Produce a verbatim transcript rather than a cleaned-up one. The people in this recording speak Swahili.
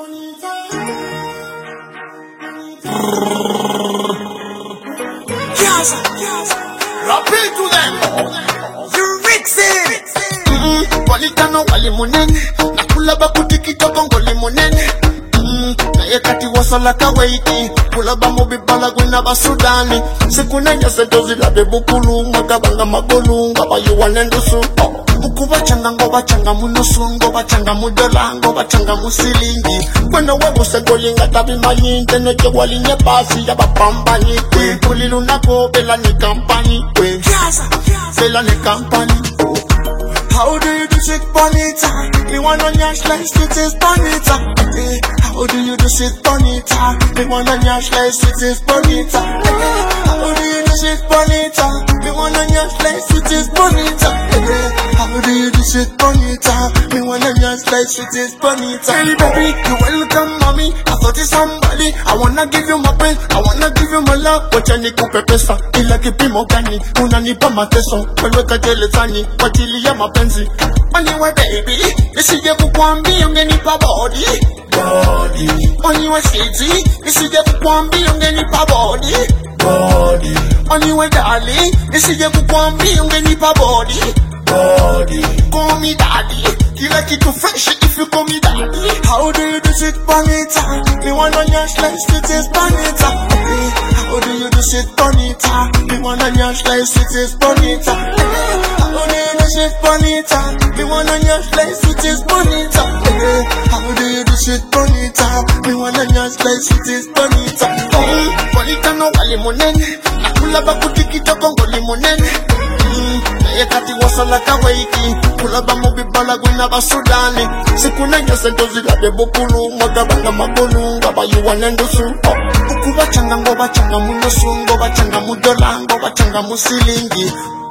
Yes, yes. Repeat to them. You Rixin. Mm, Politano wali munene. Nakula bakuti kitoko ngoli munene. Mm, na yekati wasala kawaiti. Kula ba mobi bala gwina ba Sudani. Sikunenya sentozi la bebukulu. Magabanga magolu. Ngaba yuwane ndusu. Ukuba changa ngoba changa munusu. Ngoba changa mudola. Ngoba changa musilingi. Kwena webu segoli ngatabi mayinte. Neke wali nye basi ya bapamba nyite. Kulilu nako bela ni kampani. Bela ni kampani. How do you do shit, bonita? Me wanna nyash like it is bonita. Hey, how do you do shit, bonita? Me wanna nyash like it is bonita. Hey, how do you do shit, bonita? Me wanna nyash like it is bonita. Hey, how do you do shit, bonita? Me wanna nyash like it is bonita. Hey baby, you welcome mommy. I thought it's somebody. I wanna give you my pain. I wanna give you my love. Wacha nikupe pesa ila kipimo gani? Unanipa mateso wewe gerezani kwa ajili ya mapenzi. Anyway baby, nisije kukwambia ungenipa body body. Anyway city, nisije kukwambia ungenipa body body. Anyway darling, nisije kukwambia ungenipa body body. Call me daddy, kila kitu fresh if you call me daddy. How do you do shit, bonita? Me wanna nyash like it is bonita. Hey, how do you do shit, bonita? Me wanna nyash like it is bonita. Hey, how do you do shit, bonita? Me wanna nyash like it is bonita. Hey, how do you do shit, bonita? Me wanna nyash like it is bonita. Oh, bonita no wali munene. Nakula bakuti kitoko ngoli munene. Yekati wasala kawaiti. Kula ba mobi bala gwina ba Sudani. Sikunenya sentozi la bebukulu. Magabanga magolu. Ngaba yuwane ndusu. Ukuba changa ngoba changa munusu. Ngoba changa mudola. Ngoba changa musilingi.